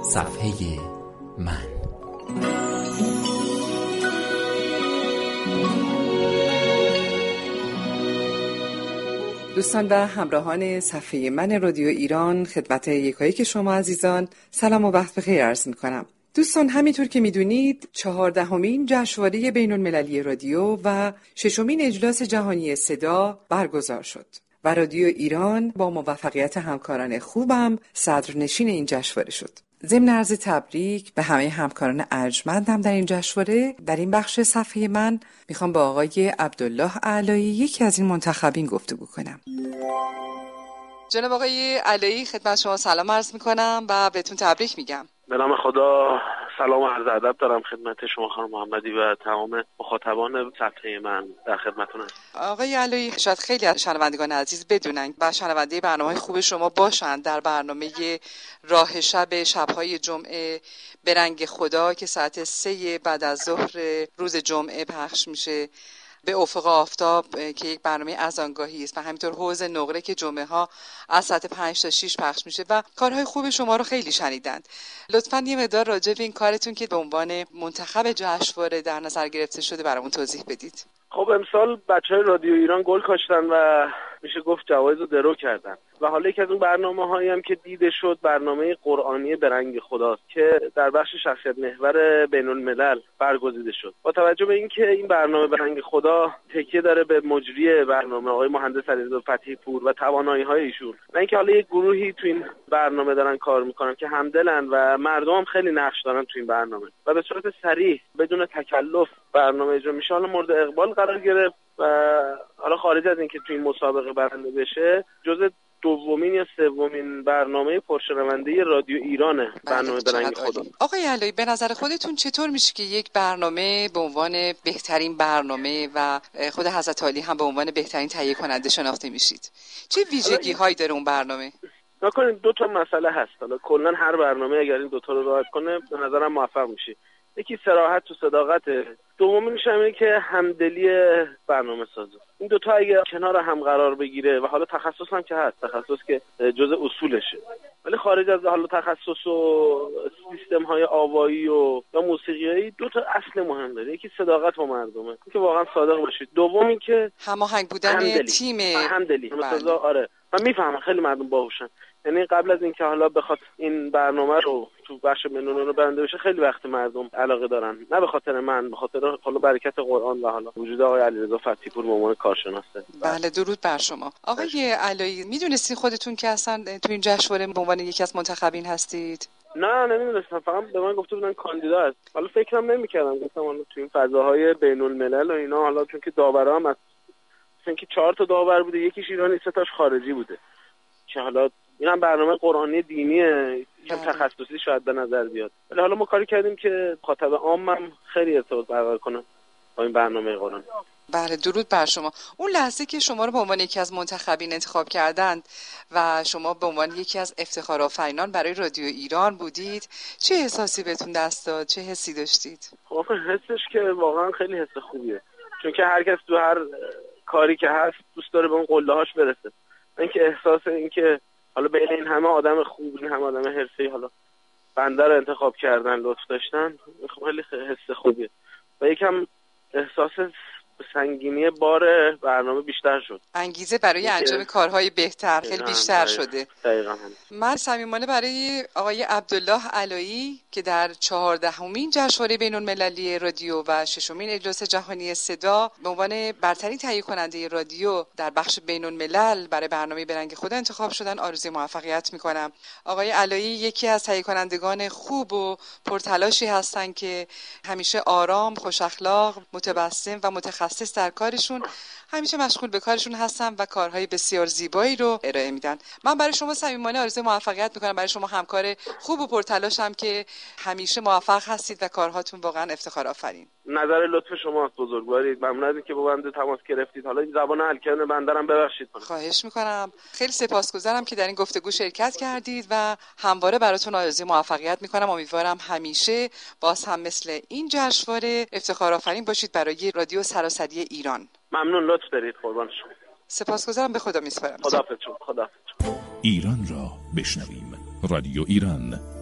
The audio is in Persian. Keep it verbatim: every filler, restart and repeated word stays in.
صفحه من. دوستان و همراهان صفحه من رادیو ایران، خدمت یکایک شما عزیزان سلام و وقت بخیر عرض می‌کنم. دوستان، همینطور که میدونید چهاردهمین جشنواره بین‌المللی رادیو و ششمین اجلاس جهانی صدا برگزار شد و رادیو ایران با موفقیت همکاران خوبم صدرنشین این جشنواره شد. ضمن عرض تبریک به همه همکاران ارجمندم در این جشنواره، در این بخش صفحه من میخوام با آقای عبدالله علایی، یکی از این منتخبین، گفتگو کنم. جناب آقای علایی، خدمت شما سلام عرض میکنم و بهتون تبریک میگم. به نام خدا، سلام و عرض ادب دارم خدمت شما خانم محمدی و تمام مخاطبان صفحه من در خدمتتون هستم. آقای علایی، شاید خیلی از شنوندگان عزیز بدونن و شنونده برنامه‌های خوب شما باشند در برنامه راه شب شب‌های جمعه به رنگ خدا که ساعت سه بعد از ظهر روز جمعه پخش میشه، به افق آفتاب که یک برنامه اذانگاهی است و همینطور حوض نقره که جمعه ها از ساعت پنج تا شش پخش میشه و کارهای خوب شما رو خیلی شنیدند. لطفاً یه مقدار راجع به این کارتون که به عنوان منتخب جشنواره در نظر گرفته شده برامون توضیح بدید. خب امسال بچهای رادیو ایران گل کاشتن و میشه گفت جوایز رو درو کردن و حالا یکی از اون برنامه‌هایی هم که دیده شد برنامه قرآنی به رنگ خداست که در بخش شخصیت محور بین‌الملل برگزیده شد. با توجه به اینکه این برنامه به رنگ خدا تکیه داره به مجری برنامه آقای مهندس علیرضا فتحی پور و توانایی‌های ایشون، و اینکه حالا یک گروهی تو این برنامه دارن کار میکنن که همدلن و مردم هم خیلی نقش دارن تو این برنامه و به صورت صریح بدون تکلف برنامه اجرا میشه، حالا مورد اقبال قرار گرفت و حالا خارج از اینکه تو این مسابقه برنده بشه، جزء دومین یا سومین برنامه پرشنونده رادیو ایرانه. برنامه به رنگ خدا. آقای علایی، به نظر خودتون چطور میشه که یک برنامه به عنوان بهترین برنامه و خود حضرت عالی هم به عنوان بهترین تهیه کننده شناخته میشید؟ چه ویژگی هایی داره اون برنامه؟ نکنید دو تا مسئله هست. حالا کلا هر برنامه اگر این دو تا رو رعایت کنه به نظرم موفق میشه. یکی صراحت و صداقته، دومیش همینه که همدلی برنامه سازه. این دوتا اگه کنار هم قرار بگیره و حالا تخصص هم که هست، تخصص که جزء اصولشه، ولی خارج از حالا تخصص و سیستم های آوایی و یا موسیقیایی، دو تا اصل مهم داره. یکی صداقت با مردمه، که واقعا صادق باشید. دومی که هماهنگ بودن همدلی. تیم همدلی. بله. آره. من میفهمم خیلی مردم باهوشن، یعنی قبل از اینکه حالا بخواد این برنامه رو تو بخش منون رو برنده بشه خیلی وقت مردم علاقه دارن، نه به خاطر من، به خاطر حالا برکت قرآن و حالا وجود آقای علیرضا فتحی پور به عنوان کارشناسه. بله، درود بر شما. آقای علایی، میدونستین خودتون که اصلا تو این جشنواره به عنوان یکی از منتخبین هستید؟ نه نمیدونستم، فقط به من گفته بودن کاندیدا هست. حالا فکرم نمی‌کردم، گفتم حالا تو این فضاهای بین‌الملل و اینا، حالا چون که داورا هم از اینکه چهار تا داور بوده، یکیش ایرانی، سه تاش خارجی بوده، که حالا اینم برنامه قرآنی دینیه، یکم تخصصی شاید به نظر بیاد، ولی حالا ما کاری کردیم که مخاطب عامم خیلی ارتباط برقرار کنه با این برنامه قرآنی. بله، درود بر شما. اون لحظه که شما رو به عنوان یکی از منتخبین انتخاب کردند و شما به عنوان یکی از افتخارآفرینان برای رادیو ایران بودید، چه احساسی بهتون دست داد؟ چه حسی داشتید؟ خب حسش که واقعا خیلی حس خوبیه، چون که هر کس تو هر کاری که هست دوست داره به اون قله‌هاش برسه. اینکه احساس اینکه حالا بین این همه آدم خوب، این همه آدم حرفه‌ای، حالا بنده رو انتخاب کردن، لطف داشتن، خیلی حس خوبیه و یکم احساس سنگینی بار برنامه بیشتر شد. انگیزه برای انجام کارهای بهتر خیلی بیشتر شده. دقیقاً. من صمیمانه برای آقای عبدالله علایی که در چهاردهمین جشنواره بین‌المللی رادیو و ششمین اجلاس جهانی صدا به عنوان برترین تهیه کننده رادیو در بخش بین‌الملل برای برنامه به رنگ خدا انتخاب شدن آرزوی موفقیت میکنم. آقای علایی یکی از تهیه کنندگان خوب و پرتلاشی هستن که همیشه آرام، خوش اخلاق، متبسم و متخصص در کارشون، همیشه مشغول به کارشون هستن و کارهای بسیار زیبایی رو ارائه میدن. من برای شما صمیمانه آرزوی موفقیت میکنم، برای شما همکار خوب و پرتلاشم که همیشه موفق هستید و کارهاتون واقعا افتخار آفرین. نظر لطف شما بزرگوارید، ممنون از اینکه با بنده تماس گرفتید. حالا این زبان الکن بنده رو ببخشید. خواهش میکنم. خیلی سپاسگزارم که در این گفتگو شرکت کردید و همواره براتون آرزوی موفقیت میکنم. امیدوارم همیشه باز هم مثل این جشنواره افتخار آفرین باشید برای رادیو سراسری ایران. ممنون، لطف دارید، قربان شما. سپاسگزارم، به خدا میسپارم. خداحافظ. خداحافظ. ایران را بشنویم. رادیو ایران.